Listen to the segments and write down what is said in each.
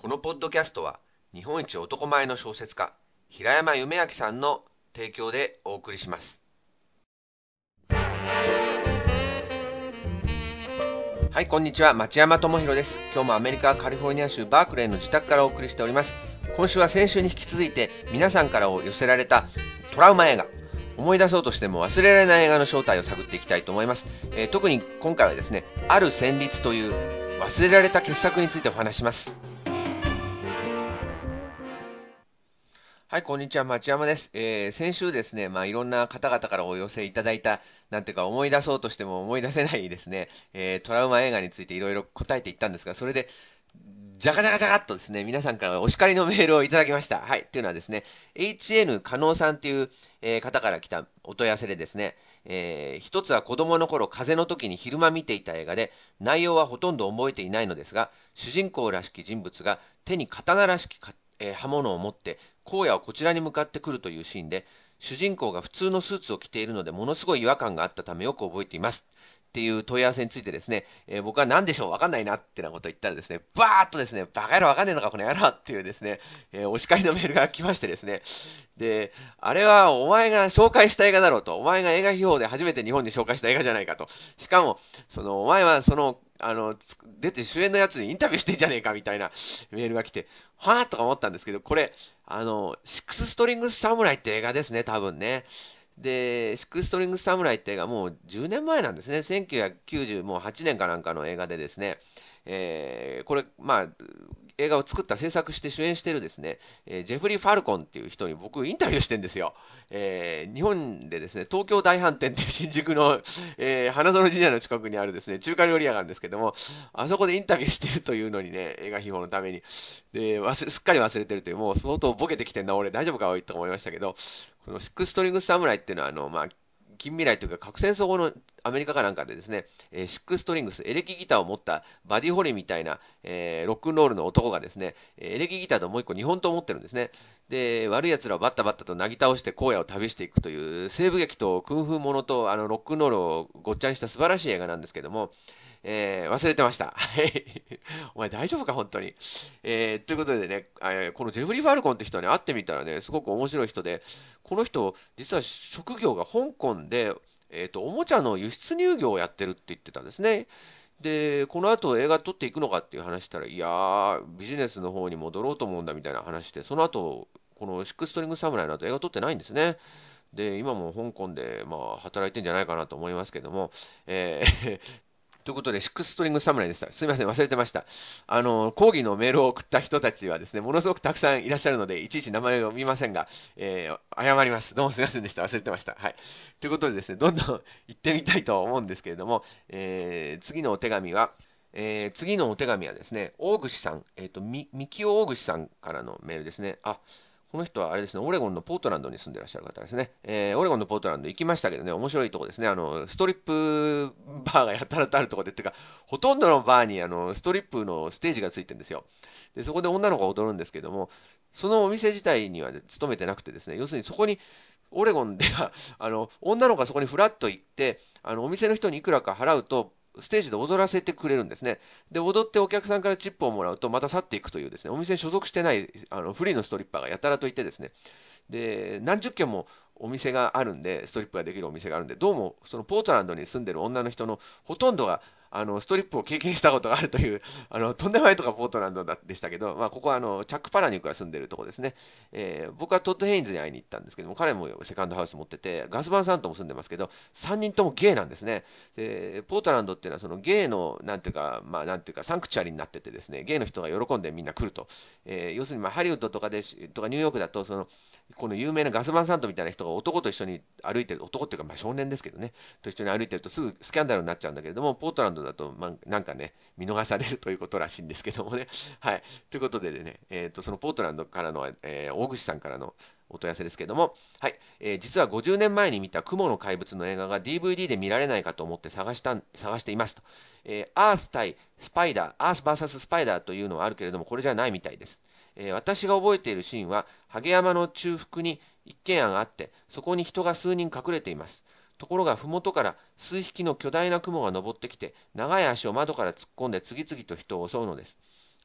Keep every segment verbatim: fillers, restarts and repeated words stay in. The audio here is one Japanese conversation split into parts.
このポッドキャストは日本一男前の小説家平山夢明さんの提供でお送りします。はい、こんにちは。町山智博です。今日もアメリカカリフォルニア州バークレーの自宅からお送りしております。今週は先週に引き続いて皆さんから寄せられたトラウマ映画、思い出そうとしても忘れられない映画の正体を探っていきたいと思います。えー、特に今回はですね、ある旋律という忘れられた傑作についてお話します。はい、こんにちは。町山です。えー、先週ですね、まあ、いろんな方々からお寄せいただいた、なんていうか思い出そうとしても思い出せないですね、えー、トラウマ映画についていろいろ答えていったんですが、それで、じゃかじゃかじゃかっとですね、皆さんからお叱りのメールをいただきました。はい、というのはですね、エイチエヌ 加納さんという、えー方から来たお問い合わせでですね、えー一つは子供の頃風邪の時に昼間見ていた映画で、内容はほとんど覚えていないのですが、主人公らしき人物が手に刀らしきか、えー刃物を持って荒野をこちらに向かってくるというシーンで、主人公が普通のスーツを着ているのでものすごい違和感があったためよく覚えていますっていう問い合わせについてですね、えー僕は何でしょうわかんないなってなことを言ったらですね、バーっとですね、バカ野郎わかんねえのかこの野郎っていうですね、えーお叱りのメールが来ましてですね、で、あれはお前が紹介した映画だろうと、お前が映画秘宝で初めて日本に紹介した映画じゃないかと、しかも、その、お前はその、あの、出て主演のやつにインタビューしてんじゃねえかみたいなメールが来て、はぁとか思ったんですけど、これ、あの、シックスストリングスサムライって映画ですね、多分ね。で、シックスストリングスサムライって映画もうじゅうねんまえなんですね。せんきゅうひゃくきゅうじゅうはちねんかなんかの映画でですね、えーこれ、まあ、映画を作った制作して主演しているですね、えージェフリー・ファルコンっていう人に僕インタビューしてるんですよ。えー日本でですね、東京大飯店っていう新宿の、えー花園神社の近くにあるですね、中華料理屋があるんですけども、あそこでインタビューしてるというのにね、映画秘宝のために。で、忘れ、すっかり忘れてるという、もう相当ボケてきてんな、俺大丈夫かおいと思いましたけど、このシックストリングスサムライっていうのは、あの、まあ、近未来というか核戦争後のアメリカかなんかでですね、えーシックストリングス、エレキギターを持ったバディホリーみたいな、えーロックンロールの男がですね、エレキギターともう一個日本刀を持ってるんですね。で、悪い奴らをバッタバッタとなぎ倒して荒野を旅していくという西部劇とクンフーものとあのロックンロールをごっちゃにした素晴らしい映画なんですけども、えー忘れてました。はい。お前大丈夫か本当に。えーということでね、えーこのジェフリー・ファルコンって人はね、会ってみたらね、すごく面白い人で、この人、実は職業が香港で、えっと、おもちゃの輸出入業をやってるって言ってたんですね。で、この後映画撮っていくのかっていう話したら、いやー、ビジネスの方に戻ろうと思うんだみたいな話で、その後、このシックストリングサムライの後映画撮ってないんですね。で、今も香港で、まあ、働いてんじゃないかなと思いますけども、えーということで、シックスストリングサムライでした。すみません、忘れてました。あの、講義のメールを送った人たちはですね、ものすごくたくさんいらっしゃるので、いちいち名前を見ませんが、えー、謝ります。どうもすみませんでした。忘れてました。はい。ということでですね、どんどん行ってみたいと思うんですけれども、えー、次のお手紙は、えー、次のお手紙はですね、大串さん、えっ、と、み、みきお大串さんからのメールですね。あ、この人はあれですね、オレゴンのポートランドに住んでらっしゃる方ですね。えー、オレゴンのポートランド行きましたけどね、面白いとこですね。あの、ストリップバーがやたらとあるとこで、っていうか、ほとんどのバーにあの、ストリップのステージがついてるんですよ。で、そこで女の子が踊るんですけども、そのお店自体には勤めてなくてですね、要するにそこに、オレゴンでは、あの、女の子がそこにフラッと行って、あの、お店の人にいくらか払うと、ステージで踊らせてくれるんですね。で、踊ってお客さんからチップをもらうと、また去っていくというですね、お店に所属してない、あの、フリーのストリッパーがやたらといてですね、で、何十軒もお店があるんで、ストリップができるお店があるんで、どうも、そのポートランドに住んでる女の人のほとんどが、あの、ストリップを経験したことがあるという、あの、とんでもないとかポートランドだでしたけど、まあ、ここはあの、チャック・パラニュクが住んでるとこですね。えー僕はトッド・ヘインズに会いに行ったんですけども、彼もセカンドハウス持ってて、ガスバンさんとも住んでますけど、さんにんともゲイなんですね。で、ポートランドっていうのはそのゲイの、なんていうか、まあ、なんていうか、サンクチュアリになっててですね、ゲイの人が喜んでみんな来ると。えー要するに、まあ、ハリウッドとかで、とかニューヨークだと、その、この有名なガスバンサントみたいな人が男と一緒に歩いてる、男っていうかまあ少年ですけどね、と一緒に歩いてるとすぐスキャンダルになっちゃうんだけれども、ポートランドだと、まあ、なんかね、見逃されるということらしいんですけどもね。はい。ということでね、えっと、そのポートランドからの、えー大串さんからのお問い合わせですけども、はい。えー実はごじゅうねんまえに見た雲の怪物の映画が ディーブイディー で見られないかと思って探したん、探していますと。えーアース対スパイダー、アース ブイエス ススパイダーというのはあるけれども、これじゃないみたいです。えー私が覚えているシーンは、ハゲ山の中腹に一軒家があって、そこに人が数人隠れています。ところが、麓から数匹の巨大な雲が登ってきて、長い足を窓から突っ込んで次々と人を襲うのです。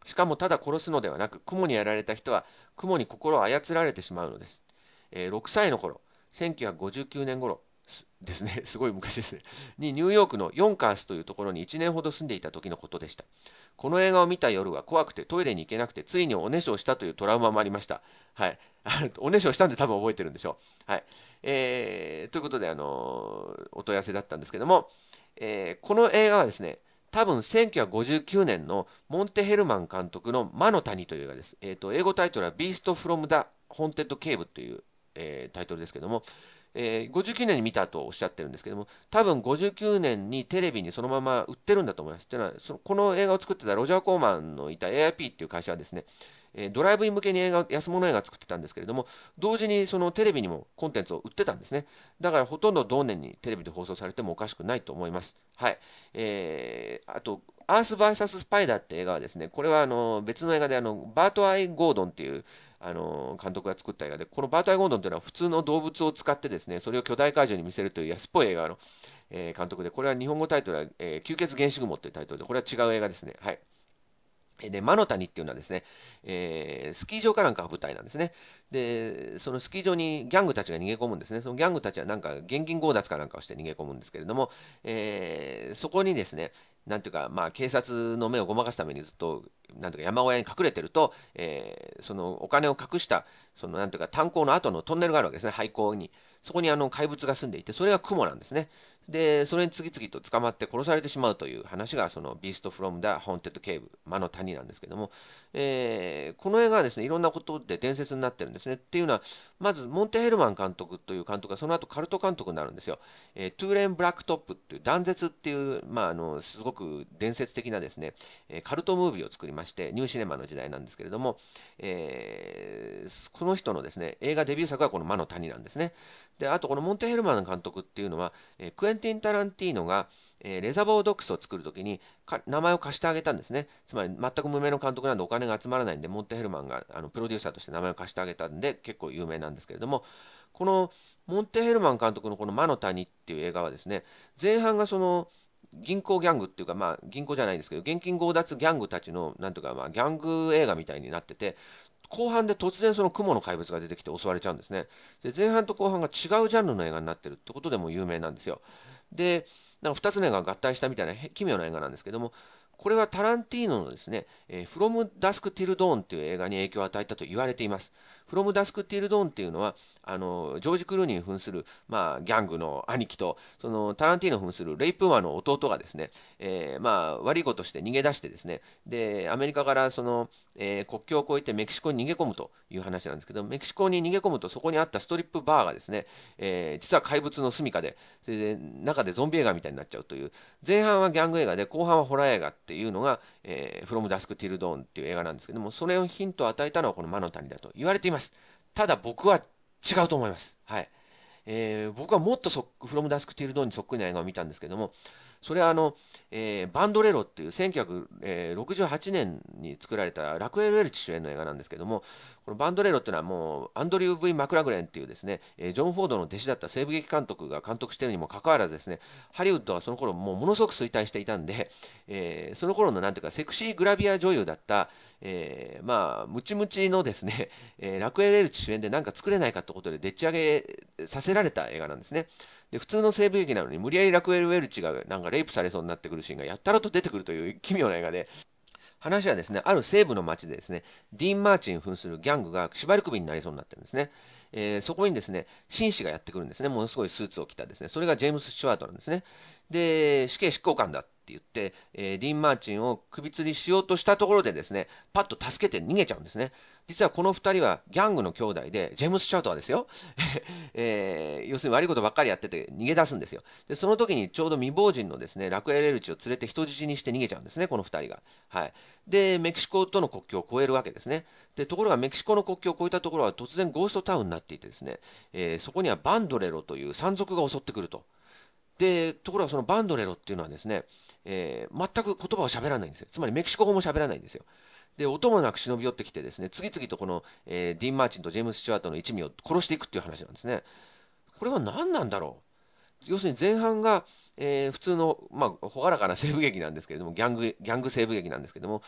しかもただ殺すのではなく、雲にやられた人は雲に心を操られてしまうのです。えーろくさいの頃、せんきゅうひゃくごじゅうきゅうねん頃ですね、すごい昔ですね、にニューヨークのヨンカースというところにいちねんほど住んでいた時のことでした。この映画を見た夜は怖くてトイレに行けなくて、ついにおねしょをしたというトラウマもありました。はい。おねしょしたんで多分覚えてるんでしょう。はい。えー、ということで、あのーお問い合わせだったんですけども、えーこの映画はですね、多分せんきゅうひゃくごじゅうきゅうねんのモンテ・ヘルマン監督の魔の谷という映画です。えーと、英語タイトルは Beast from the Haunted Cave という、えータイトルですけども、えーごじゅうきゅうねんに見たとおっしゃってるんですけども、多分ごじゅうきゅうねんにテレビにそのまま売ってるんだと思います。というのは、そのこの映画を作ってたロジャー・コーマンのいた エーアイピー っていう会社はですね、えードライブイン向けに映画、安物映画を作ってたんですけれども、同時にそのテレビにもコンテンツを売ってたんですね。だからほとんど同年にテレビで放送されてもおかしくないと思います。はい。えー、あと、アース ブイエス ススパイダーって映画はですね、これはあの別の映画であのバート・アイ・ゴードンっていうあの監督が作った映画で、このバート・アイ・ゴードンというのは普通の動物を使ってですね、それを巨大怪獣に見せるという安っぽい映画の、えー監督で、これは日本語タイトルは、えー吸血原始雲というタイトルで、これは違う映画ですね。はい。で、魔の谷っていうのはですね、えースキー場かなんかが舞台なんですね。で、そのスキー場にギャングたちが逃げ込むんですね。そのギャングたちはなんか現金強奪かなんかをして逃げ込むんですけれども、えーそこにですね、なんていうか、まあ、警察の目をごまかすためにずっと、なんていうか、山小屋に隠れてると、えーそのお金を隠した、そのなんていうか、炭鉱の後のトンネルがあるわけですね、廃坑に。そこにあの怪物が住んでいて、それが雲なんですね。で、それに次々と捕まって殺されてしまうという話が、そのビーストフロムダ・ホーンテッド・ケーブ、魔の谷なんですけども、えーこの映画はですね、いろんなことで伝説になってるんですね。っていうのは、まず、モンテ・ヘルマン監督という監督が、その後カルト監督になるんですよ。えートゥーレン・ブラックトップっていう、断絶っていう、まあ、あの、すごく伝説的なですね、えーカルトムービーを作りまして、ニューシネマの時代なんですけれども、えーこの人のですね、映画デビュー作はこの魔の谷なんですね。で、あとこのモンテ・ヘルマン監督っていうのは、えークエンティン・タランティーノが、えーレザボードックスを作るときにか名前を貸してあげたんですね。つまり全く無名の監督なんでお金が集まらないんで、モンテ・ヘルマンがあのプロデューサーとして名前を貸してあげたんで、結構有名なんですけれども、このモンテ・ヘルマン監督のこの魔の谷っていう映画はですね、前半がその銀行ギャングっていうか、まあ、銀行じゃないんですけど、現金強奪ギャングたちの、なんとか、まあ、ギャング映画みたいになってて、後半で突然その雲の怪物が出てきて襲われちゃうんですね。で、前半と後半が違うジャンルの映画になってるってことでも有名なんですよ。で、なんかふたつの映画が合体したみたいなへ奇妙な映画なんですけども、これはタランティーノのですね、えー、From Dusk Till Dawn っていう映画に影響を与えたと言われています。From Dusk Till Dawn っていうのは、あの、ジョージ・クルーニーに扮する、まあ、ギャングの兄貴と、その、タランティーノに扮するレイプマンの弟がですね、えーまあ、悪いことして逃げ出してですね、で、アメリカからその、えー国境を越えてメキシコに逃げ込むという話なんですけど、メキシコに逃げ込むとそこにあったストリップバーがですね、えー実は怪物の住処で、それで中でゾンビ映画みたいになっちゃうという、前半はギャング映画で後半はホラー映画っていうのが、えー、From Dusk Till Dawn っていう映画なんですけども、それをヒントを与えたのはこの魔の谷だと言われています。ただ僕は違うと思います。はい。えー僕はもっとそ From Dusk Till Dawn にそっくりな映画を見たんですけども、それはあの、えーバンドレロっていうせんきゅうひゃくろくじゅうはちねんに作られたラクエル・ウェルチ主演の映画なんですけども、このバンドレロっていうのはもうアンドリュー・ V・ マクラグレンっていうですね、えージョン・フォードの弟子だった西部劇監督が監督しているにもかかわらずですね、ハリウッドはその頃もうものすごく衰退していたんで、えーその頃のなんていうかセクシーグラビア女優だった、えーまあ、ムチムチのですね、えーラクエル・ウェルチ主演でなんか作れないかってことででっち上げさせられた映画なんですね。で、普通の西部劇なのに無理やりラクエル・ウェルチがなんかレイプされそうになってくるシーンがやったらと出てくるという奇妙な映画で、話はですね、ある西部の町でですね、ディーン・マーチン扮するギャングが縛り首になりそうになってるんですね。えーそこにですね、紳士がやってくるんですね。ものすごいスーツを着たですね。それがジェームス・スチュワートなんですね。で、死刑執行官だって言って、えーディーン・マーチンを首吊りしようとしたところでですね、パッと助けて逃げちゃうんですね。実はこの二人はギャングの兄弟で、ジェームス・スチュワートはですよ、えー要するに悪いことばっかりやってて逃げ出すんですよ。で、その時にちょうど未亡人のですね、ラクエレルチを連れて人質にして逃げちゃうんですね、この二人が。はい。で、メキシコとの国境を越えるわけですね。で、ところがメキシコの国境を越えたところは突然ゴーストタウンになっていてですね、えーそこにはバンドレロという山賊が襲ってくると。で、ところがそのバンドレロっていうのはですね、えー全く言葉を喋らないんですよ。つまりメキシコ語も喋らないんですよ。で、音もなく忍び寄ってきてですね、次々とこの、えーディーン・マーチンとジェームス・スチュワートの一味を殺していくっていう話なんですね。これは何なんだろう。要するに前半が、えー普通の、まあ、朗らかな西部劇なんですけれども、ギャング、ギャング西部劇なんですけれども、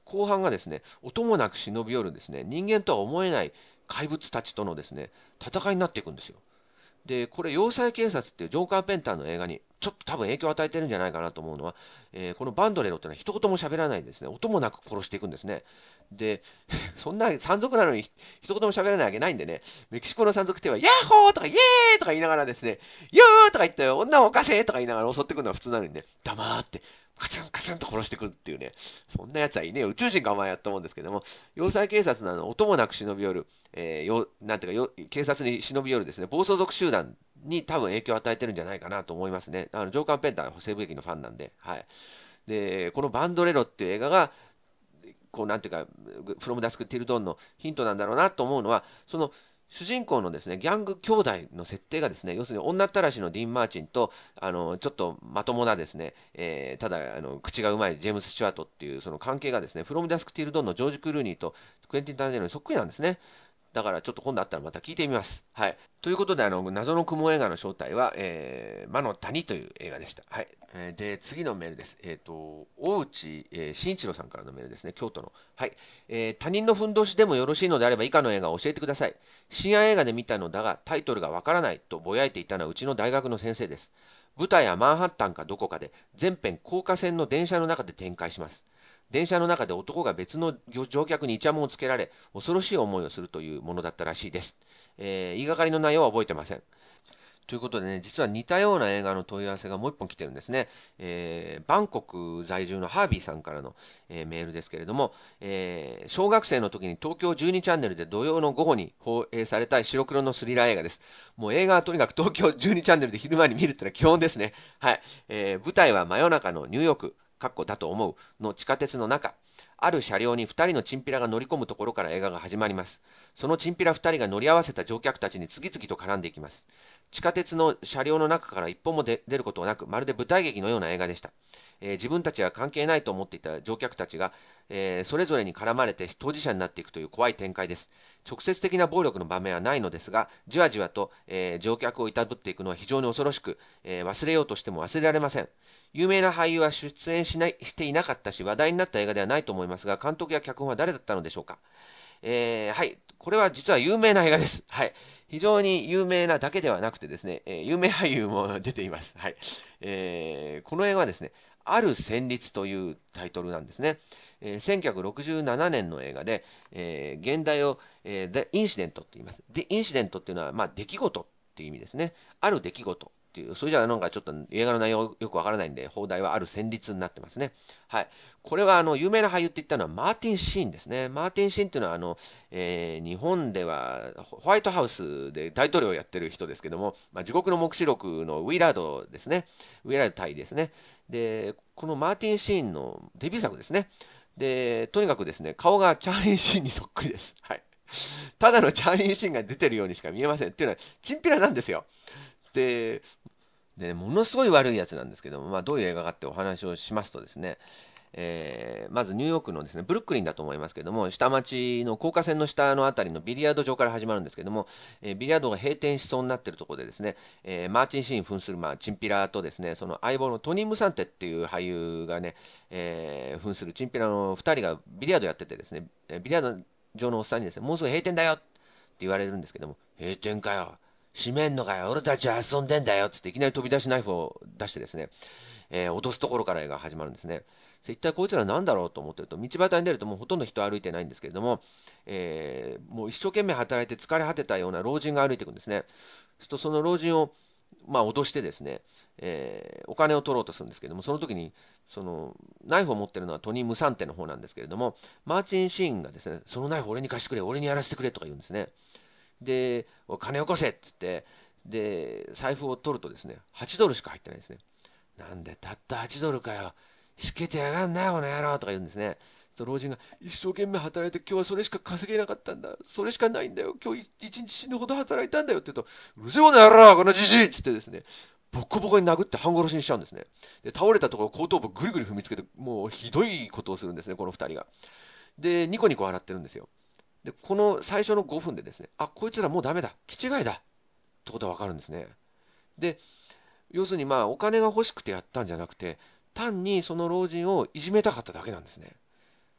後半がですね、音もなく忍び寄るですね、人間とは思えない怪物たちとのですね、戦いになっていくんですよ。で、これ、要塞警察っていうジョー・カーペンターの映画にちょっと多分影響を与えてるんじゃないかなと思うのは、えーこのバンドレロっていうのは一言も喋らないでですね、音もなく殺していくんですね。で、そんな山賊なのに一言も喋らないわけないんでね、メキシコの山賊っては、ヤッホーとかイエーイとか言いながらですね、ヨーとか言って、女を犯せとか言いながら襲ってくるのが普通なのにね、黙って、カツンカツンと殺してくるっていうね、そんな奴はいねえよ、宇宙人かお前やと思うんですけども、要塞警察のあの音もなく忍び寄る、えーよなんていうかよ、警察に忍び寄るですね、暴走族集団に多分影響を与えてるんじゃないかなと思いますね。あのジョー・カーペンターは西部劇のファンなんで、はい。で、このバンドレロっていう映画が、こうなんていうか、フロムダスク・ティル・ドンのヒントなんだろうなと思うのは、その主人公のですね、ギャング兄弟の設定がですね、要するに女ったらしのディーン・マーチンと、あの、ちょっとまともなですね、えーただ、あの、口がうまいジェームス・スチュワートっていうその関係がですね、フロムダスク・ティル・ドンのジョージ・クルーニーとクエンティン・タランティーノにそっくりなんですね。だからちょっと今度あったらまた聞いてみます。はい。ということで、あの、謎の雲映画の正体は、えー、魔の谷という映画でした。はい。えーで、次のメールです。えっ、と、大内、えー、慎一郎さんからのメールですね。京都の。はい。えー他人のふんどしでもよろしいのであれば以下の映画を教えてください。深夜映画で見たのだが、タイトルがわからないとぼやいていたのはうちの大学の先生です。舞台はマンハッタンかどこかで、全編高架線の電車の中で展開します。電車の中で男が別の乗客にイチャモンをつけられ、恐ろしい思いをするというものだったらしいです。えー言いがかりの内容は覚えてません。ということでね、実は似たような映画の問い合わせがもう一本来てるんですね。えーバンコク在住のハービーさんからの、えーメールですけれども、えー小学生の時に東京じゅうにチャンネルで土曜の午後に放映された白黒のスリラー映画です。もう映画はとにかく東京じゅうにチャンネルで昼間に見るってのは基本ですね。はい。えー舞台は真夜中のニューヨーク、かっこだと思うの地下鉄の中。ある車両にふたりのチンピラが乗り込むところから映画が始まります。そのチンピラふたりが乗り合わせた乗客たちに次々と絡んでいきます。地下鉄の車両の中から一歩も出ることなく、まるで舞台劇のような映画でした。えー自分たちは関係ないと思っていた乗客たちが、えーそれぞれに絡まれて当事者になっていくという怖い展開です。直接的な暴力の場面はないのですが、じわじわと、えー乗客をいたぶっていくのは非常に恐ろしく、えー忘れようとしても忘れられません。有名な俳優は出演しないしていなかったし、話題になった映画ではないと思いますが、監督や脚本は誰だったのでしょうか。えーはい。これは実は有名な映画です。はい。非常に有名なだけではなくてですね、えー有名俳優も出ています。はい。えーこの映画はですね、ある旋律というタイトルなんですね。えーせんきゅうひゃくろくじゅうななねんの映画で、えー現代を、えー、The Incident と言います。The Incident っていうのは、まあ、出来事っていう意味ですね。ある出来事っていう、それじゃなんかちょっと映画の内容よくわからないんで、放題はある旋律になってますね。はい。これはあの有名な俳優って言ったのはマーティン・シーンですね。マーティン・シーンっていうのはあの、えー日本ではホワイトハウスで大統領をやってる人ですけども、まあ、地獄の黙示録のウィラードですね。ウィラード隊ですね。で、このマーティン・シーンのデビュー作ですね。で、とにかくですね、顔がチャーリー・シーンにそっくりです。はい。ただのチャーリー・シーンが出てるようにしか見えません。っていうのは、チンピラなんですよ。で、でね、ものすごい悪いやつなんですけども、まあ、どういう映画かってお話をしますとですね、えーまずニューヨークのですね、ブルックリンだと思いますけども、下町の高架線の下のあたりのビリヤード場から始まるんですけども、えービリヤードが閉店しそうになっているところでですね、えーマーチン・シーン扮する、まあ、チンピラとですね、その相棒のトニー・ムサンテっていう俳優がね、えー扮するチンピラのふたりがビリヤードやっててですね、えービリヤード場のおっさんにですね、もうすぐ閉店だよって言われるんですけども、閉店かよ。閉めんのかよ。俺たちは遊んでんだよ。つっていきなり飛び出しナイフを出してですね、えー脅すところから映画が始まるんですね。一体こいつらなんだろうと思ってると、道端に出るともうほとんど人歩いてないんですけれども、えーもう一生懸命働いて疲れ果てたような老人が歩いていくんですね。そうするとその老人を、まあ、脅してですね、えーお金を取ろうとするんですけども、その時に、その、ナイフを持ってるのはトニー・ムサンテの方なんですけれども、マーチン・シーンがですね、そのナイフ俺に貸してくれ、俺にやらせてくれとか言うんですね。で、お金よこせって言って、で、財布を取るとですね、はちドルしか入ってないですね。なんでたったはちドルかよ。しけてやがんなよ、この野郎とか言うんですね。と老人が一生懸命働いて今日はそれしか稼げなかったんだ。それしかないんだよ。今日一日死ぬほど働いたんだよって言うと、うるせえこの野郎このじじいっつってですね、ボコボコに殴って半殺しにしちゃうんですね。で、倒れたところ後頭部ぐりぐり踏みつけて、もうひどいことをするんですね、この二人が。で、ニコニコ笑ってるんですよ。で、この最初のごふんでですね、あ、こいつらもうダメだ。気違いだ。ってことがわかるんですね。で、要するにまあお金が欲しくてやったんじゃなくて、単にその老人をいじめたかっただけなんですね。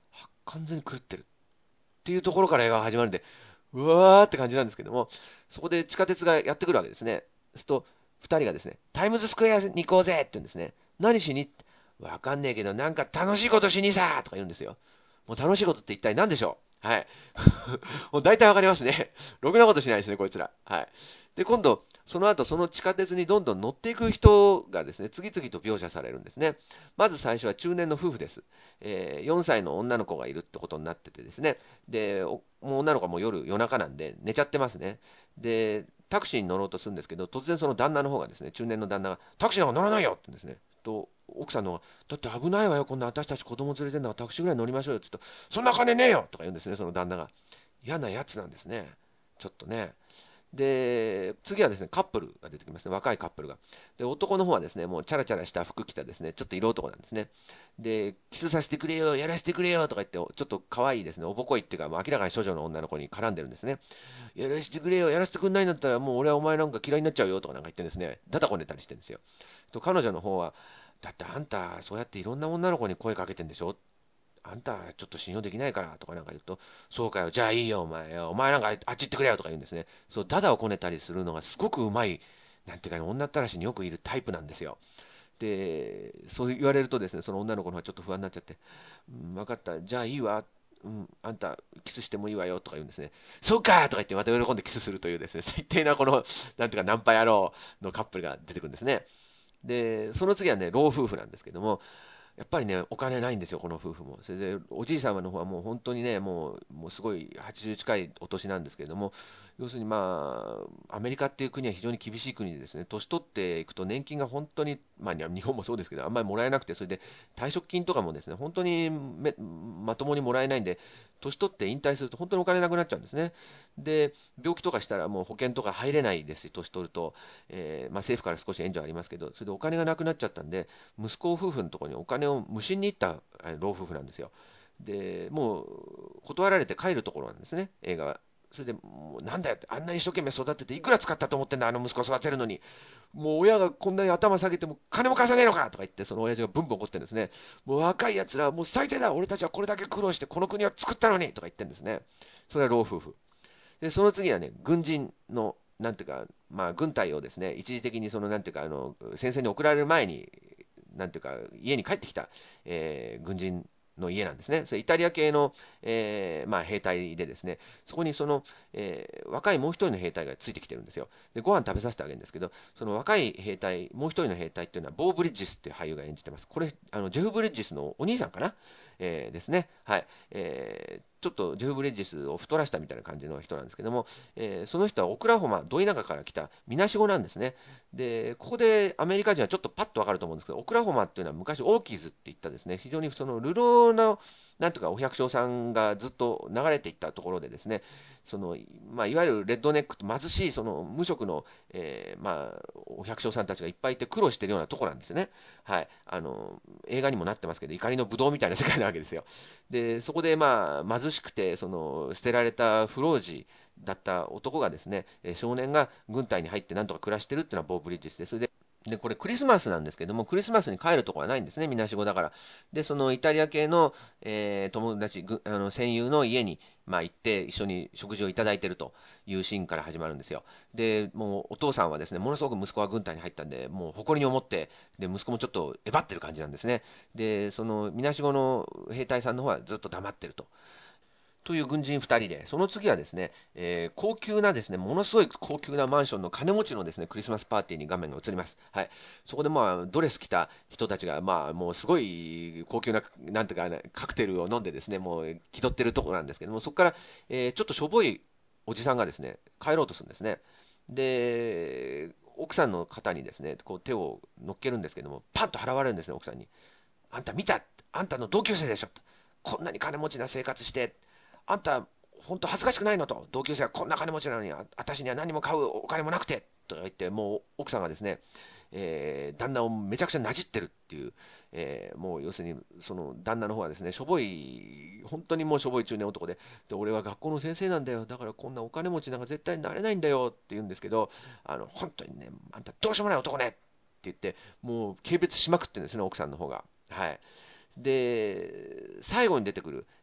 完全に狂ってるっていうところから映画が始まるんで、うわーって感じなんですけども、そこで地下鉄がやってくるわけですね。そうすると、二人がですね、タイムズスクエアに行こうぜって言うんですね。何しにわかんねえけど、なんか楽しいことしにさーとか言うんですよ。もう楽しいことって一体何でしょう。はい。もう大体わかりますね。ろくなことしないですね、こいつら。はい。で、今度、その後、その地下鉄にどんどん乗っていく人がですね、次々と描写されるんですね。まず最初は中年の夫婦です。えー、よんさいの女の子がいるってことになっててですね、で、もう女の子はもう夜、夜中なんで寝ちゃってますね。で、タクシーに乗ろうとするんですけど、突然その旦那の方がですね、中年の旦那が、タクシーなんか乗らないよって言うんですね。と、奥さんの、だって危ないわよ、こんな私たち子供連れてんだからタクシーぐらい乗りましょうよって言うと、そんな金ねえよとか言うんですね、その旦那が。嫌なやつなんですね。ちょっとね。で、次はですね、カップルが出てきますね。若いカップルが。で、男の方はですね、もうチャラチャラした服着たですね、ちょっと色男なんですね。で、キスさせてくれよ、やらせてくれよとか言って、ちょっと可愛いですね、おぼこいっていうか、もう明らかに処女の女の子に絡んでるんですね。やらせてくれよ、やらせてくんないんだったら、もう俺はお前なんか嫌いになっちゃうよとかなんか言ってですね、ダダこねたりしてるんですよ。と、彼女の方は、だってあんた、そうやっていろんな女の子に声かけてんでしょ、あんたちょっと信用できないからとかなんか言うと、そうかよ、じゃあいいよ、お前よ、お前なんかあっち行ってくれよとか言うんですね。そう、ダダをこねたりするのがすごくうまい、なんていうかね、女ったらしによくいるタイプなんですよ。で、そう言われるとですね、その女の子の方はちょっと不安になっちゃって、うん、分かった、じゃあいいわ、うん、あんたキスしてもいいわよとか言うんですね。そうかとか言ってまた喜んでキスするというですね、最低なこの、なんていうか、ナンパ野郎のカップルが出てくるんですね。で、その次はね、老夫婦なんですけども、やっぱりね、お金ないんですよ、この夫婦も。それで、おじい様の方はもう本当にね、もう、もうすごいはちじゅう近いお年なんですけれども、要するにまあ、アメリカっていう国は非常に厳しい国でですね、年取っていくと年金が本当に、まあ日本もそうですけど、あんまりもらえなくて、それで退職金とかもですね、本当にめまともにもらえないんで、年取って引退すると本当にお金なくなっちゃうんですね。で、病気とかしたらもう保険とか入れないですし、年取ると、えーまあ、政府から少し援助ありますけど、それでお金がなくなっちゃったんで、息子夫婦のところにお金を無心に行った老夫婦なんですよ。で、もう断られて帰るところなんですね、映画は。それで、もうなんだよって、あんなに一生懸命育てて、いくら使ったと思ってんだ、あの息子育てるのに。もう親がこんなに頭下げても、金も貸さねえのかとか言って、その親父がブンブン怒ってるんですね。もう若い奴らはもう最低だ、俺たちはこれだけ苦労してこの国を作ったのにとか言ってるんですね。それは老夫婦。で、その次はね、軍人の、なんていうか、まあ、軍隊をですね、一時的にその、なんていうか、あの、戦線に送られる前に、なんていうか、家に帰ってきた、えー軍人の家なんですね。それイタリア系の、えーまあ、兵隊でですね、そこにその、えー若いもう一人の兵隊がついてきてるんですよ。で、ご飯食べさせてあげるんですけど、その若い兵隊、もう一人の兵隊っていうのは、ボー・ブリッジスっていう俳優が演じてます。これ、あの、ジェフ・ブリッジスのお兄さんかな、えーですね。はい。えーちょっとジェフ・ブリッジスを太らしたみたいな感じの人なんですけども、えーその人はオクラホマ、ど田舎から来たみなしごなんですね。で、ここでアメリカ人はちょっとパッとわかると思うんですけど、オクラホマっていうのは昔オーキーズって言ったですね、非常にその流浪の、なんとかお百姓さんがずっと流れていったところでですね、その、まあ、いわゆるレッドネックと貧しいその無職の、えーまあ、お百姓さんたちがいっぱいいて苦労しているようなところなんですね。はい。あの、映画にもなってますけど、怒りのブドウみたいな世界なわけですよ。で、そこでまあ、貧しくて、その、捨てられた不老児だった男がですね、え少年が軍隊に入ってなんとか暮らしてるっていうのはボー・ブリッジスで、それで、で、これクリスマスなんですけども、クリスマスに帰るところはないんですね、みなしごだから。で、そのイタリア系の、えー友達、ぐあの戦友の家に、まあ、行って一緒に食事をいただいているというシーンから始まるんですよ。で、もうお父さんはですね、ものすごく息子は軍隊に入ったんで、もう誇りに思って、で、息子もちょっとえばってる感じなんですね。で、そのみなしごの兵隊さんの方はずっと黙ってると。という軍人ふたりで、その次はですね、えー高級なですね、ものすごい高級なマンションの金持ちのですね、クリスマスパーティーに画面が映ります。はい。そこでまあ、ドレス着た人たちが、まあ、もうすごい高級な、なんていうか、ね、カクテルを飲んでですね、もう気取ってるところなんですけども、そこから、えーちょっとしょぼいおじさんがですね、帰ろうとするんですね。で、奥さんの肩にですね、こう手を乗っけるんですけども、パンと払われるんですね、奥さんに。あんた見た、あんたの同級生でしょ、こんなに金持ちな生活して、あんた、本当恥ずかしくないのと、同級生はこんな金持ちなのに、あ私には何も買うお金もなくて、と言って、もう奥さんがですね、えー旦那をめちゃくちゃなじってるっていう、えーもう要するに、その旦那の方はですね、しょぼい、本当にもうしょぼい中年男で、で、俺は学校の先生なんだよ、だからこんなお金持ちなんか絶対になれないんだよって言うんですけど、あの、本当にね、あんたどうしようもない男ねって言って、もう軽蔑しまくってるんですね、奥さんの方が。はい。で、最後に出てくる、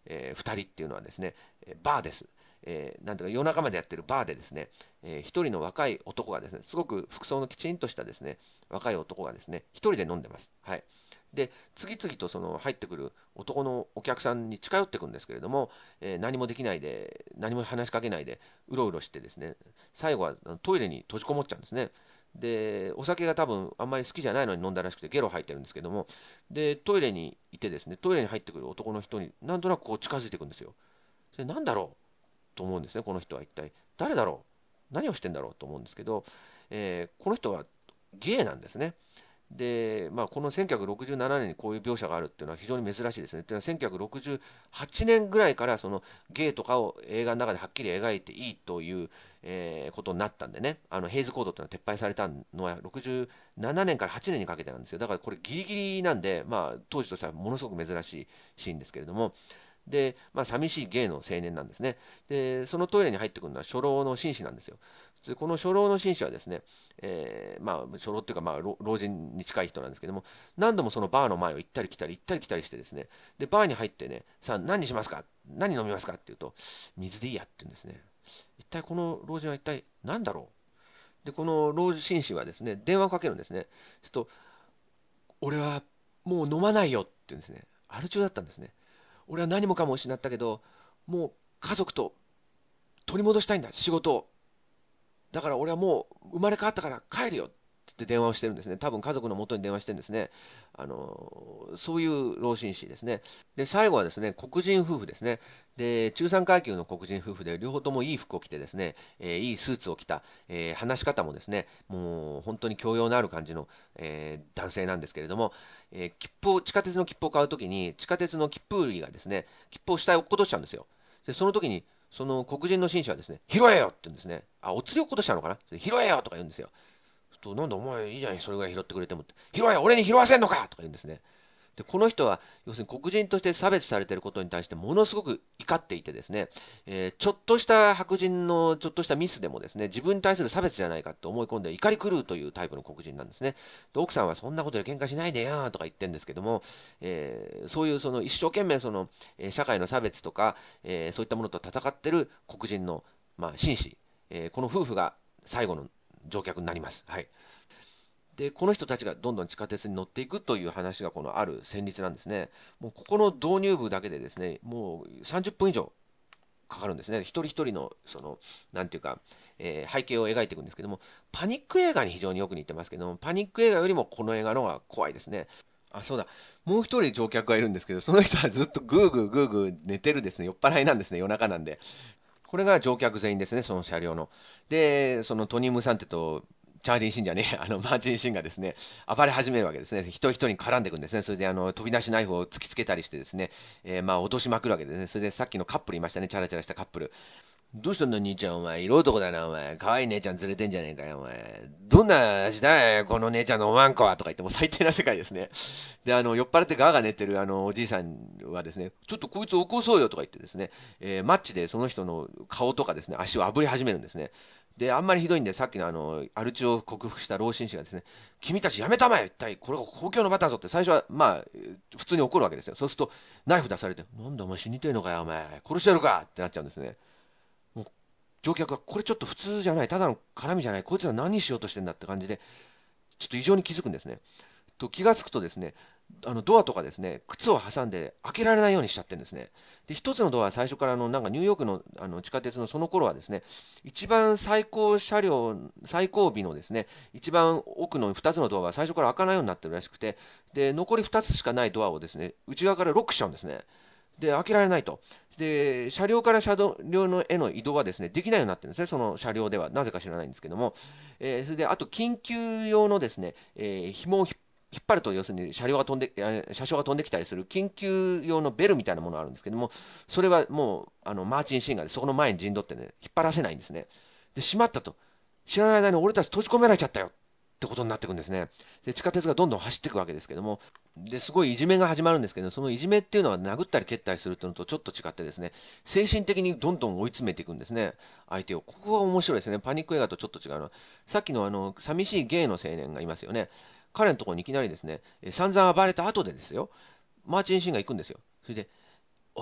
えー、ふたりっていうのはですね、バーです。えー、なんていうか夜中までやってるバーでですね、えー、ひとりの若い男がですね、すごく服装のきちんとしたですね、若い男がですね、ひとりで飲んでます。はい。で、次々とその入ってくる男のお客さんに近寄ってくるんですけれども、えー何もできないで、何も話しかけないで、うろうろしてですね、最後はトイレに閉じこもっちゃうんですね。で、お酒が多分あんまり好きじゃないのに飲んだらしくてゲロ吐いてるんですけども、で、トイレにいてですね、トイレに入ってくる男の人になんとなくこう近づいていくんですよ。で、なんだろうと思うんですね、この人は一体。誰だろう、何をしてんだろうと思うんですけど、えーこの人はゲイなんですね。で、まあ、このせんきゅうひゃくろくじゅうななねんにこういう描写があるっていうのは非常に珍しいですね。というのはせんきゅうひゃくろくじゅうはちねんぐらいからそのゲイとかを映画の中ではっきり描いていいという、えーことになったんでね、あのヘイズコードっていうのは撤廃されたのはろくじゅうななねんからはちねんにかけてなんですよ。だからこれギリギリなんで、まあ、当時としてはものすごく珍しいシーンですけれども、で、まあ、寂しいゲイの青年なんですね。で、そのトイレに入ってくるのは初老の紳士なんですよ。で、この初老の紳士はですね、えーまあ、初老っていうか、まあ、老老人に近い人なんですけども、何度もそのバーの前を行ったり来たり、行ったり来たりしてですね、で、バーに入ってね、さあ、何にしますか、何飲みますかって言うと、水でいいやって言うんですね。一体この老人は一体何だろう。で、この老紳士はですね、電話をかけるんですね。すると、俺はもう飲まないよって言うんですね。アル中だったんですね。俺は何もかも失ったけど、もう家族と取り戻したいんだ、仕事を。だから俺はもう生まれ変わったから帰るよって電話をしてるんですね。多分家族の元に電話してるんですね。あのそういう老紳士ですね。で、最後はですね、黒人夫婦ですね。で、中産階級の黒人夫婦で、両方ともいい服を着てですね、えーいいスーツを着た、えー話し方もですね、もう本当に教養のある感じの、えー男性なんですけれども、えー切符を、地下鉄の切符を買うときに、地下鉄の切符売りがですね、切符を下へ落っことしちゃうんですよ。で、その時に、その黒人の紳士はですね、拾えよって言うんですね。あ、お釣りを落っことしたのかな、拾えよとか言うんですよ。と、なんだお前いいじゃない、それぐらい拾ってくれてもって。拾えよ、俺に拾わせんのかとか言うんですね。で、この人は、要するに黒人として差別されていることに対してものすごく怒っていてですね、えーちょっとした白人のちょっとしたミスでもですね、自分に対する差別じゃないかと思い込んで怒り狂うというタイプの黒人なんですね。で、奥さんはそんなことで喧嘩しないでよとか言ってるんですけども、えーそういうその一生懸命その、えー社会の差別とか、えーそういったものと戦っている黒人の、まあ、紳士、えーこの夫婦が最後の乗客になります。はい。で、この人たちがどんどん地下鉄に乗っていくという話がこのある旋律なんですね。もうここの導入部だけでですね、もうさんじゅっぷん以上かかるんですね。一人一人の、その、なんていうか、えー背景を描いていくんですけども、パニック映画に非常によく似てますけども、パニック映画よりもこの映画の方が怖いですね。あ、そうだ。もう一人乗客がいるんですけど、その人はずっとグーグーグーグー寝てるですね、酔っ払いなんですね、夜中なんで。これが乗客全員ですね、その車両の。で、そのトニー・ムサンテとチャーリー・シンじゃねえ、あの、マーチン・シンがですね、暴れ始めるわけですね。一人一人に絡んでいくんですね。それで、あの、飛び出しナイフを突きつけたりしてですね、えーまあ、脅しまくるわけですね。それで、さっきのカップルいましたね、チャラチャラしたカップル。どうしたんだ、兄ちゃん、お前。色男だな、お前。可愛い姉ちゃん連れてんじゃねえかよ、お前。どんな味だよ、この姉ちゃんのおまんこは。とか言って、もう最低な世界ですね。で、あの、酔っ払ってガーガー寝てる、あの、おじいさんはですね、ちょっとこいつ起こそうよ、とか言ってですね、えーマッチでその人の顔とかですね、足を炙り始めるんですね。で、あんまりひどいんで、さっきのあの、アルチを克服した老紳士がですね、君たちやめたまえ一体、これが公共の場だぞって最初は、まあ、普通に怒るわけですよ。そうすると、ナイフ出されて、なんだお前死にてえのかよ、お前。殺してやるかってなっちゃうんですね。もう乗客が、これちょっと普通じゃない、ただの絡みじゃない、こいつら何しようとしてんだって感じで、ちょっと異常に気づくんですね。と気がつくとですね、あのドアとかですね、靴を挟んで開けられないようにしちゃってるんですね。で、一つのドアは最初からあのなんかニューヨークのあの地下鉄のその頃はですね、一番最高車両、最後尾のですね、一番奥の二つのドアは最初から開かないようになってるらしくて、で、残り二つしかないドアをですね、内側からロックしちゃうんですね。で、開けられないと。で、車両から車両のへの移動はですね、できないようになってるんですね、その車両では。なぜか知らないんですけども。えーそれで、あと、緊急用のですね、えー紐を引っ引っ張ると、要するに車両が飛んで、えー車掌が飛んできたりする緊急用のベルみたいなものがあるんですけども、それはもう、あの、マーチン・シンがそこの前に陣取ってね、引っ張らせないんですね。で、閉まったと。知らない間に俺たち閉じ込められちゃったよってことになっていくんですね。で、地下鉄がどんどん走っていくわけですけども、で、すごいいじめが始まるんですけど、そのいじめっていうのは殴ったり蹴ったりするっていうのとちょっと違ってですね、精神的にどんどん追い詰めていくんですね、相手を。ここが面白いですね。パニック映画とちょっと違うのは。さっきのあの、寂しいゲイの青年がいますよね。彼のところにいきなりですね、え散々暴れた後でですよ、マーチン・シンが行くんですよ。それで、おい、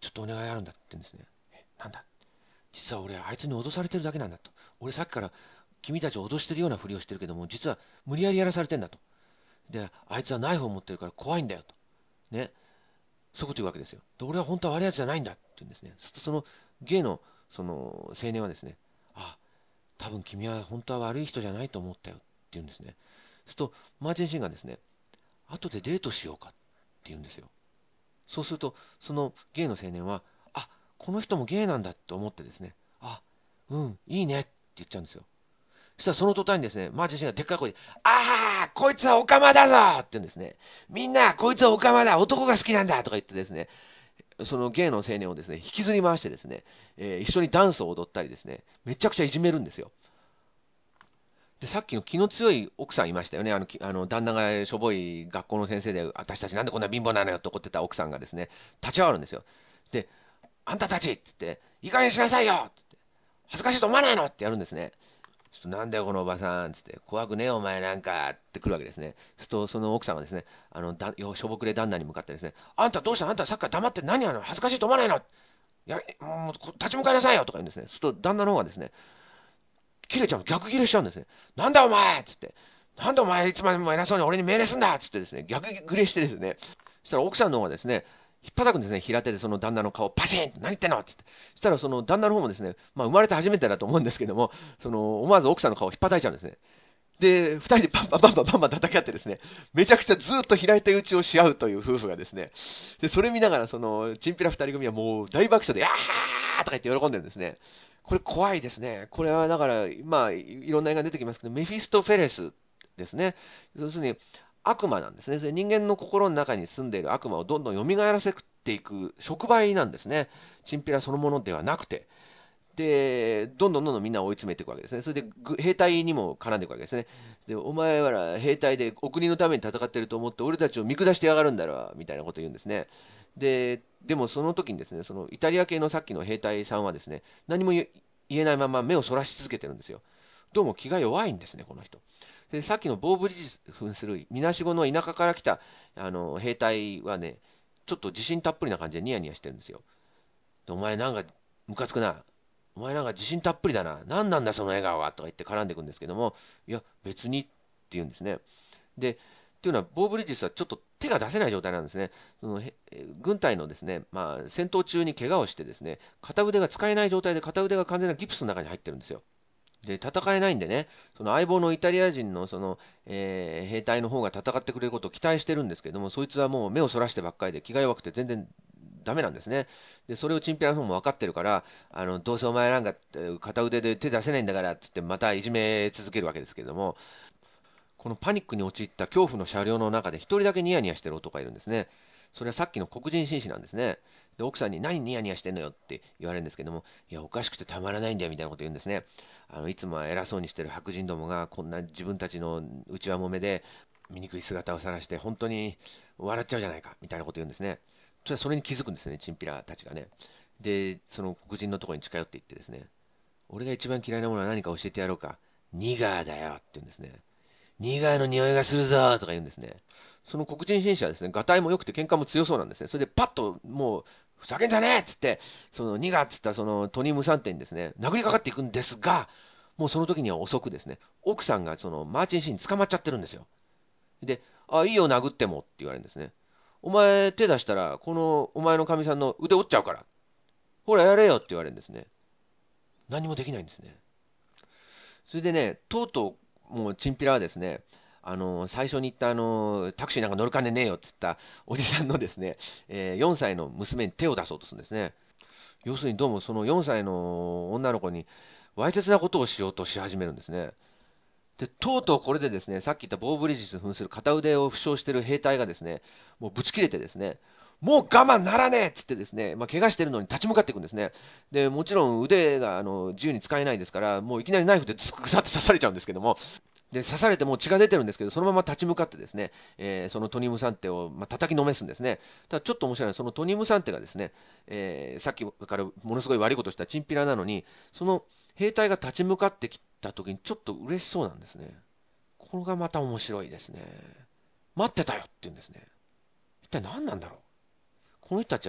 ちょっとお願いあるんだって言うんですね。え、なんだ、実は俺、あいつに脅されてるだけなんだと。俺さっきから君たちを脅してるようなふりをしてるけども、実は無理やりやらされてんだと。で、あいつはナイフを持ってるから怖いんだよと。ね。そういうこと言うわけですよ。で、俺は本当は悪いやつじゃないんだって言うんですね。そのゲイのその青年はですね、あ、多分君は本当は悪い人じゃないと思ったよって言うんですね。そうすると、マーチン・シンがですね、後でデートしようかって言うんですよ。そうすると、そのゲイの青年は、あ、この人もゲイなんだと思ってですね、あ、うん、いいねって言っちゃうんですよ。そしたらその途端にですね、マーチンシンがでっかい声で、ああ、こいつはオカマだぞって言うんですね。みんな、こいつはオカマだ、男が好きなんだとか言ってですね、そのゲイの青年をですね、引きずり回してですね、えー一緒にダンスを踊ったりですね、めちゃくちゃいじめるんですよ。で、さっきの気の強い奥さんいましたよね。あの、きあの旦那がしょぼい学校の先生で、私たちなんでこんな貧乏なのよって怒ってた奥さんがですね、立ち上がるんですよ。で、あんたたちって言って、いい加減にしなさいよって言って、恥ずかしいと思わないのってやるんですね。ちょっとなんだよこのおばさんつって、怖くねえお前なんかって来るわけですね。そうするとその奥さんがですね、あのだしょぼくれ旦那に向かってですね、あんたどうした、あんたさっきから黙って何やるの、恥ずかしいと思わないの、やもう立ち向かいなさいよとか言うんですね。そうすると旦那の方がですね、切れちゃう、逆切れしちゃうんですね。なんだお前っつって、なんでお前いつまでも偉そうに俺に命令すんだっつってですね、逆切れしてですね、そしたら奥さんの方がですね、引っ叩くんですね、平手でその旦那の顔、パシーンって何言ってんのって言って。そしたらその旦那の方もですね、まあ生まれて初めてだと思うんですけども、その思わず奥さんの顔を引っ叩いちゃうんですね。で、二人でパンパンパンパンパンパン叩き合ってですね、めちゃくちゃずっと平手打ちをし合うという夫婦がですね、で、それ見ながらその、チンピラ二人組はもう大爆笑で、あーとか言って喜んでるんですね。これ怖いですね。これはだから、まあ、いろんな映画出てきますけど、メフィストフェレスですね。要するに、悪魔なんですね。それ人間の心の中に住んでいる悪魔をどんどん蘇らせていく触媒なんですね。チンピラそのものではなくて。で、どんどんどんどんみんなを追い詰めていくわけですね。それでぐ兵隊にも絡んでいくわけですね。で、お前は兵隊でお国のために戦ってると思って俺たちを見下してやがるんだろ、みたいなことを言うんですね。で、でもその時にですね、そのイタリア系のさっきの兵隊さんはですね、何も言えないまま目をそらし続けてるんですよ。どうも気が弱いんですね、この人。で、さっきのボーブリッジ扮するみなしごの田舎から来たあの兵隊はね、ちょっと自信たっぷりな感じでニヤニヤしてるんですよ。でお前なんかムカつくな。お前なんか自信たっぷりだな。何なんだその笑顔はとか言って絡んでいくんですけども、いや、別にって言うんですね。で、っていうのは、ボーブリッジスはちょっと手が出せない状態なんですね。そのへ軍隊のですね、まあ、戦闘中に怪我をしてですね、片腕が使えない状態で片腕が完全なギプスの中に入ってるんですよ。で、戦えないんでね、その相棒のイタリア人のその、えー兵隊の方が戦ってくれることを期待してるんですけども、そいつはもう目をそらしてばっかりで気が弱くて全然ダメなんですね。で、それをチンピラの方も分かってるから、あの、どうせお前なんか片腕で手出せないんだからって言ってまたいじめ続けるわけですけれども、このパニックに陥った恐怖の車両の中で一人だけニヤニヤしてる男がいるんですね。それはさっきの黒人紳士なんですね。で、奥さんに何ニヤニヤしてんのよって言われるんですけども、いや、おかしくてたまらないんだよみたいなこと言うんですね。あの、いつもは偉そうにしてる白人どもがこんな自分たちの内輪もめで醜い姿を晒して本当に笑っちゃうじゃないかみたいなこと言うんですね。それそれに気づくんですね、チンピラたちがね。で、その黒人のところに近寄っていってですね、俺が一番嫌いなものは何か教えてやろうか。ニガーだよって言うんですね。ニガーの匂いがするぞとか言うんですね。その黒人紳士はですね、ガタイも良くて喧嘩も強そうなんですね。それでパッともう、ふざけんじゃねえっつって、そのニガーっつったそのトニー・ムサンテにですね、殴りかかっていくんですが、もうその時には遅くですね、奥さんがそのマーチン・シーンに捕まっちゃってるんですよ。で、あ、いいよ殴ってもって言われるんですね。お前手出したら、このお前のかみさんの腕折っちゃうから。ほらやれよって言われるんですね。何もできないんですね。それでね、とうとう、もうチンピラはですね、あの最初に言ったあのタクシーなんか乗る金ねえよって言ったおじさんのですね、えー、よんさいの娘に手を出そうとするんですね。要するにどうもそのよんさいの女の子にわいせつなことをしようとし始めるんですね。で、とうとうこれでですね、さっき言ったボーブリッジス扮する片腕を負傷している兵隊がですね、もうぶち切れてですね、もう我慢ならねえっつってですね、まあ、怪我してるのに立ち向かっていくんですね。で、もちろん腕があの自由に使えないですから、もういきなりナイフでぐさって刺されちゃうんですけども、で、刺されてもう血が出てるんですけど、そのまま立ち向かってですね、えーそのトニムサンテを、まあ、叩きのめすんですね。ただちょっと面白いのは、そのトニムサンテがですね、えーさっきからものすごい悪いことしたチンピラなのに、その兵隊が立ち向かってきた時にちょっと嬉しそうなんですね。これがまた面白いですね。待ってたよって言うんですね。一体何なんだろう。この人たちは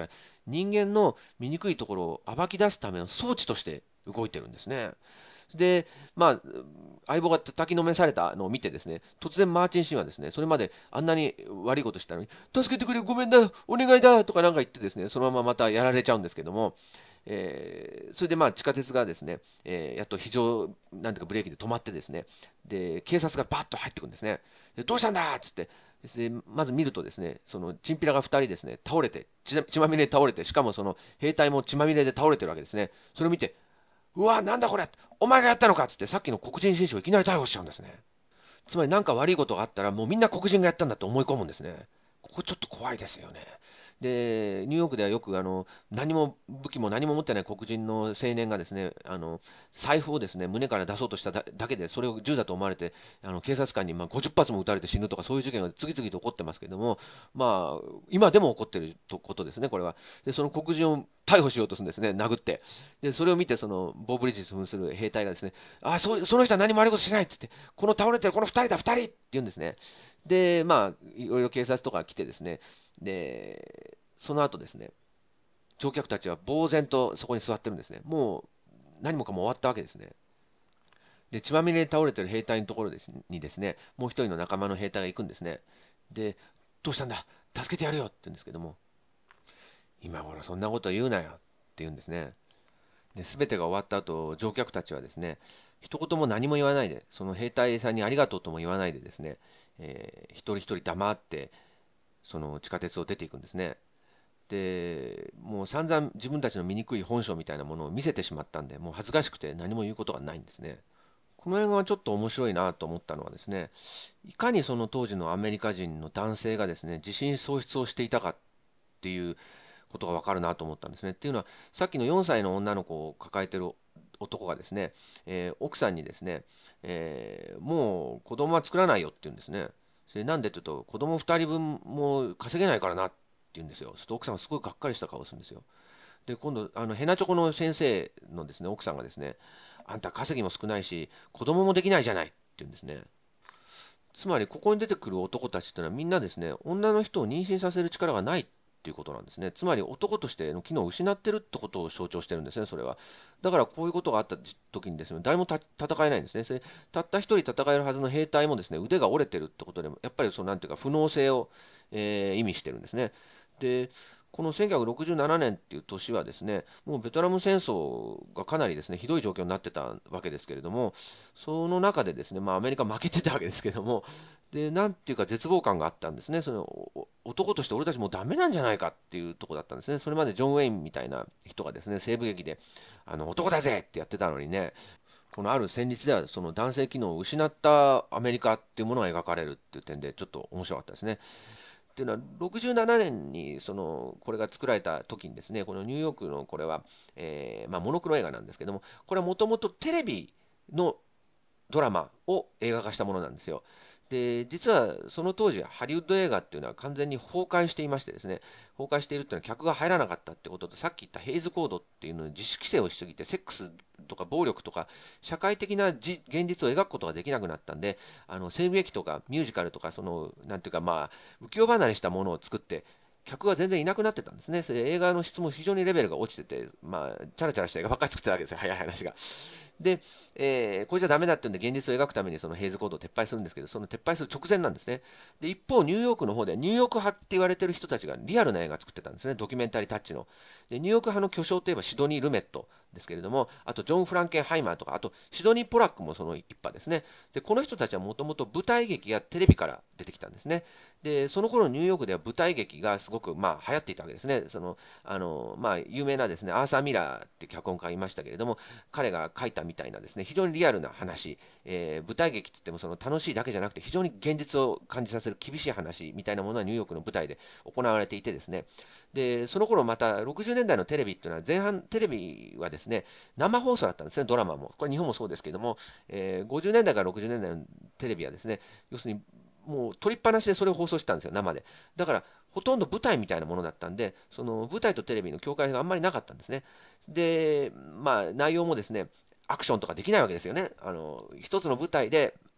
人間の醜いところを暴き出すための装置として動いてるんですね。で、まあ、相棒が叩きのめされたのを見てですね、突然マーチン・シンはですね、それまであんなに悪いことしたのに、助けてくれ、ごめんだ、お願いだとかなんか言ってですね、そのまままたやられちゃうんですけども、えーそれでまあ地下鉄がですね、えーやっと非常、なんていうかブレーキで止まってですね、で、警察がバッと入ってくるんですね。で、どうしたんだっつって、でまず見るとですね、そのチンピラがふたりですね、倒れて、血血まみれで倒れて、しかもその兵隊も血まみれで倒れてるわけですね。それを見て、うわ、なんだこれ、お前がやったのかっつって、さっきの黒人紳士をいきなり逮捕しちゃうんですね。つまり何か悪いことがあったら、もうみんな黒人がやったんだと思い込むんですね。ここちょっと怖いですよね。で、ニューヨークではよくあの何も武器も何も持ってない黒人の青年がですね、あの財布をですね胸から出そうとしただだけで、それを銃だと思われて、あの警察官にまあごじゅっぱつも撃たれて死ぬとか、そういう事件が次々と起こってますけども、まあ、今でも起こっていることですね、これは。で、その黒人を逮捕しようとするんですね、殴って。で、それを見て、そのボー・ブリッジス扮する兵隊がですね、あ、そその人は何も悪いことしないって言って、この倒れてるこのふたりだ、ふたりって言うんですね。で、まあ、いろいろ警察とか来てですね、で、その後ですね、乗客たちは呆然とそこに座ってるんですね。もう何もかも終わったわけですね。で、血まみれで倒れてる兵隊のところですにですね、もう一人の仲間の兵隊が行くんですね。で、どうしたんだ、助けてやるよって言うんですけども、今頃そんなこと言うなよって言うんですね。で、全てが終わった後、乗客たちはですね、一言も何も言わないで、その兵隊さんにありがとうとも言わないでですね、えー一人一人黙って、その地下鉄を出ていくんですね。で、もう散々自分たちの醜い本性みたいなものを見せてしまったんで、もう恥ずかしくて何も言うことがないんですね。この映画はちょっと面白いなと思ったのはですね、いかにその当時のアメリカ人の男性がですね、自信喪失をしていたかっていうことがわかるなと思ったんですね。っていうのは、さっきのよんさいの女の子を抱えてる男がですね、えー奥さんにですね、えーもう子供は作らないよって言うんですね。それなんでって言うと、子供ふたりぶんも稼げないからなって言うんですよ。そうすると奥さんがすごいがっかりした顔をするんですよ。で、今度、あのヘナチョコの先生のですね、奥さんがですね、あんた稼ぎも少ないし、子供もできないじゃないって言うんですね。つまり、ここに出てくる男たちってのはみんなですね、女の人を妊娠させる力がないっていうことなんですね。つまり、男としての機能を失ってるってことを象徴してるんですね、それは。だから、こういうことがあった時にですね、誰もた戦えないんですね。それたった一人戦えるはずの兵隊もですね、腕が折れてるってことでも、やっぱりそうなんていうか、不能性を、えー意味してるんですね。で、このせんきゅうひゃくろくじゅうななねんっていう年はですね、もうベトナム戦争がかなりですね、ひどい状況になってたわけですけれども、その中でですね、まあアメリカ負けてたわけですけれども、で、なんていうか絶望感があったんですね。そのお男として俺たちもうダメなんじゃないかっていうところだったんですね。それまでジョン・ウェインみたいな人がですね、西部劇で、あの、男だぜってやってたのにね、このある戦慄ではその男性機能を失ったアメリカっていうものが描かれるっていう点でちょっと面白かったですね。っていうのは、ろくじゅうななねんにそのこれが作られた時にですね、このニューヨークのこれは、えーまあ、モノクロ映画なんですけども、これはもともとテレビのドラマを映画化したものなんですよ。で、実はその当時、ハリウッド映画っていうのは完全に崩壊していましてですね、崩壊しているっていうのは客が入らなかったってことと、さっき言ったヘイズコードっていうのに自主規制をしすぎて、セックスとか暴力とか、社会的なじ現実を描くことができなくなったんで、あの西部劇とかミュージカルとか、その、なんていうか、まあ、浮世離れしたものを作って、客が全然いなくなってたんですね。それ映画の質も非常にレベルが落ちてて、まあ、チャラチャラした映画ばっかり作ってたわけですよ、早い話が。で、えーこれじゃダメだって言うんで、現実を描くためにそのヘイズコードを撤廃するんですけど、その撤廃する直前なんですね。で、一方、ニューヨークの方では、ニューヨーク派って言われてる人たちがリアルな映画を作ってたんですね、ドキュメンタリータッチの。で、ニューヨーク派の巨匠といえばシドニー・ルメットですけれども、あとジョン・フランケンハイマーとか、あとシドニー・ポラックもその一派ですね。で、この人たちはもともと舞台劇やテレビから出てきたんですね。で、その頃ニューヨークでは舞台劇がすごく、まあ、流行っていたわけですね。その、あの、まあ、有名なですね、アーサー・ミラーって脚本家がいましたけれども、彼が書いたみたいなですね、非常にリアルな話、えー舞台劇って言ってもその楽しいだけじゃなくて、非常に現実を感じさせる厳しい話みたいなものはニューヨークの舞台で行われていてですね、で、その頃またろくじゅうねんだいのテレビっていうのは、前半テレビはですね、生放送だったんですね、ドラマも。これ日本もそうですけれども、えーごじゅうねんだいからろくじゅうねんだいのテレビはですね、要するにもう取りっぱなしでそれを放送してたんですよ、生で。だから、ほとんど舞台みたいなものだったんで、その舞台とテレビの境界があんまりなかったんですね。で、まあ、内容もですね、アクションとかできないわけですよね。あの、一つの舞台で、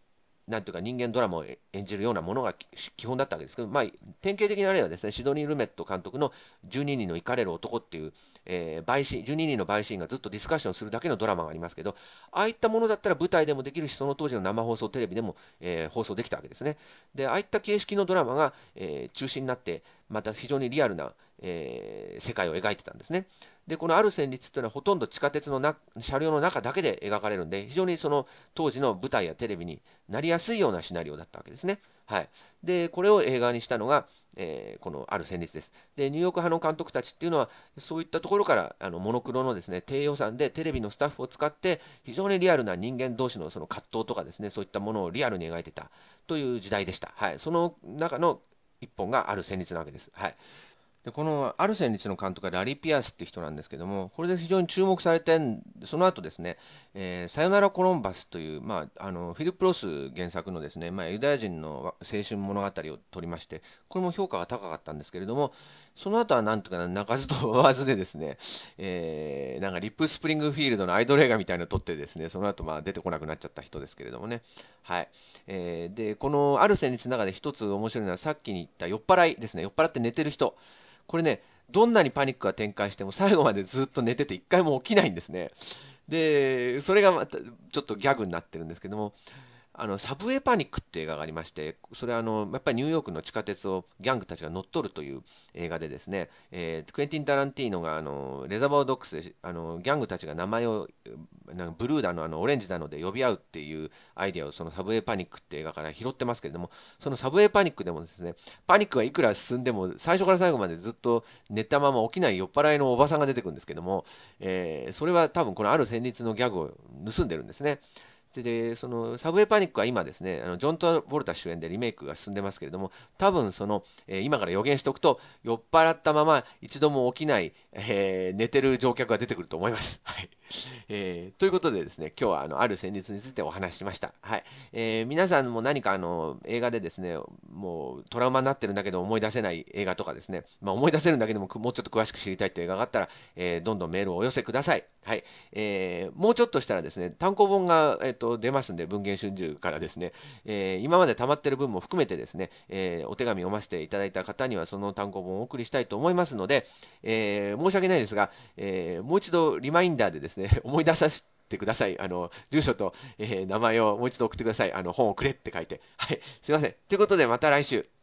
なんていうか人間ドラマを演じるようなものが基本だったわけですけど、まあ、典型的な例はですね、シドニー・ルメット監督のじゅうににんの怒れる男っていう、えー、陪審、じゅうににんの陪審員がずっとディスカッションするだけのドラマがありますけど、ああいったものだったら舞台でもできるし、その当時の生放送テレビでも、えー、放送できたわけですね。で、ああいった形式のドラマが、えー、中心になって、また非常にリアルな、えー、世界を描いてたんですね。で、このある旋律っていうのはほとんど地下鉄のな車両の中だけで描かれるんで、非常にその当時の舞台やテレビになりやすいようなシナリオだったわけですね。はい。で、これを映画にしたのが、えーこのある旋律です。で、ニューヨーク派の監督たちっていうのは、そういったところから、あの、モノクロのですね、低予算でテレビのスタッフを使って、非常にリアルな人間同士のその葛藤とかですね、そういったものをリアルに描いてたという時代でした。はい。その中の一本がある旋律なわけです。はい。で、このアルセンリッチの監督はラリー・ピアスっていう人なんですけども、これで非常に注目されて、その後ですね、えーさよならコロンバスという、まあ、あのフィリップ・ロス原作のですね、まあ、ユダヤ人の青春物語を撮りまして、これも評価が高かったんですけれども、その後はなんとか鳴かず飛ばずでですね、えーなんかリップ・スプリングフィールドのアイドル映画みたいなのを撮ってですね、その後まあ出てこなくなっちゃった人ですけれどもね。はい。えーで、このアルセンリッチの中で一つ面白いのは、さっきに言った酔っ払いですね、酔っ払って寝てる人。これね、どんなにパニックが展開しても最後までずっと寝てて一回も起きないんですね。で、それがまたちょっとギャグになってるんですけども、あのサブウェイパニックって映画がありまして、それはあのやっぱりニューヨークの地下鉄をギャングたちが乗っ取るという映画でですね、えークエンティン・タランティーノがあのレザーバードックスであのギャングたちが名前をなんかブルーだの、あのオレンジなので呼び合うっていうアイデアをそのサブウェイパニックって映画から拾ってますけれども、そのサブウェイパニックでもですね、パニックがいくら進んでも最初から最後までずっと寝たまま起きない酔っ払いのおばさんが出てくるんですけども、えーそれは多分このある旋律のギャグを盗んでるんですね。で、そのサブウェイパニックは今ですね、あのジョン・トラボルタ主演でリメイクが進んでますけれども、多分その、えー今から予言しておくと、酔っ払ったまま一度も起きない、えー寝てる乗客が出てくると思います。はい。えーということでですね、今日はあのある旋律についてお話ししました。はい。えー皆さんも何かあの映画でですね、もうトラウマになってるんだけど思い出せない映画とかですね、まあ、思い出せるんだけどももうちょっと詳しく知りたいという映画があったら、えーどんどんメールをお寄せください。はい。えーもうちょっとしたらですね、単行本が、えーと出ますんで、文藝春秋からですね、えー今まで溜まってる分も含めてですね、えーお手紙を読ませていただいた方にはその単行本をお送りしたいと思いますので、えー申し訳ないですが、えーもう一度リマインダーでですね、思い出させてください。あの、住所と、えー名前をもう一度送ってください。あの、本をくれって書いて。はい。すいません。ということで、また来週。